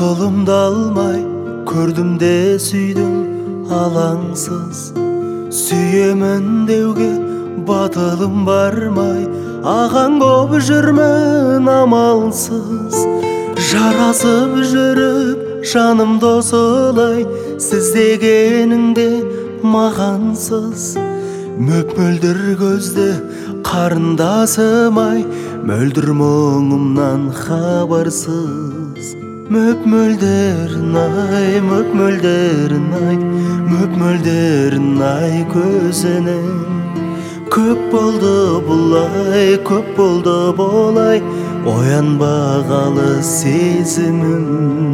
Ақылымды алмай көрдім де сүйдім алаңсыз. Сүйемін деуге батылым бармай, ағаң боп жүрмін амалсыз. Жарасып жүріп жаным досылай, сіз дегеніңде мағансыз. Мөп-мөлдір көзді қарындасым-ай, мөлдір мұңымнан хабарсыз. Мөп-мөлдірін-ай, мөп-мөлдірін-ай, мөп-мөлдірін-ай көзінің. Көп болды бұлай, көп болды болай, оянбағалы сезімім.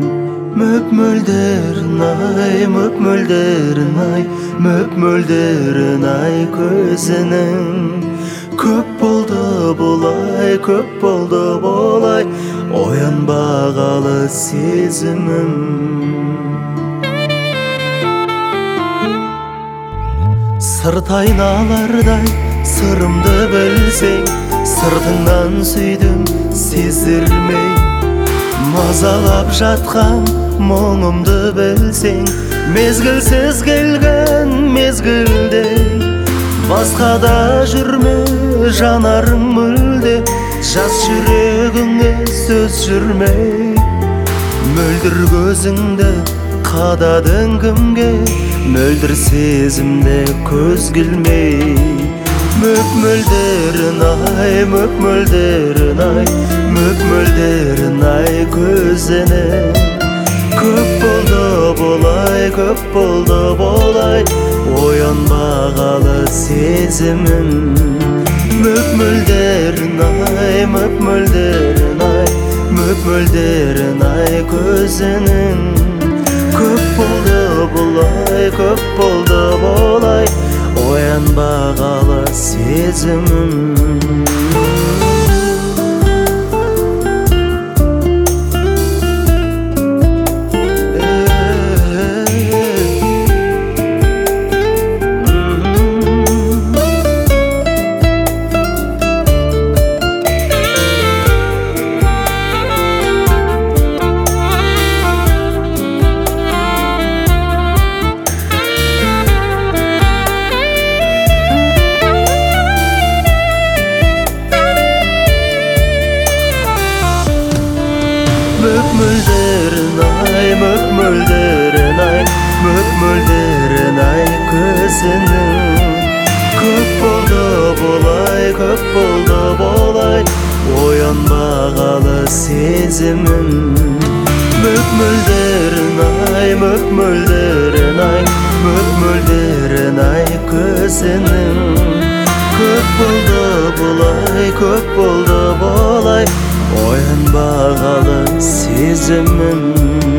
Мөп-мөлдірін-ай, мөп-мөлдірін-ай, мөп-мөлдірін-ай көзінің. Көп болды бұлай, көп болды болай, оянбағалы сезімім. Сырт айналардай сырымды білсең, сыртыңнан сүйдім сездірмей. Мазалап жатқан мұңымды білсең, мезгілсіз келген мезгілдей. Басқада жүрме жанарың мүлде, жас жүрегіңе сөз жүрмей. Мөлдір көзіңді қададың кімге, мөлдір сезімде көз келмей. Мөп-мөлдірін-ай, мөп-мөлдірін-ай, мөп-мөлдірін-ай көзінің. Көп болды болай, көп болды болай, оянбағалы сезімім. Мөп-мөлдірін-ай, мөп-мөлдірін-ай, мөп-мөлдірін-ай көзінің. Көп болды болай, көп болды болай, оянбағалы сезімім. Мөп-мөлдірін-ай, мөп-мөлдірін-ай, мөп-мөлдірін-ай көзінің. Көп болды болай, көп болды болай, оянбағалы сезімім. Мөп-мөлдірін-ай, мөп-мөлдірін-ай, мөп-мөлдірін-ай көзінің. Көп болды болай, көп болды болай, оянбағалы сезімім.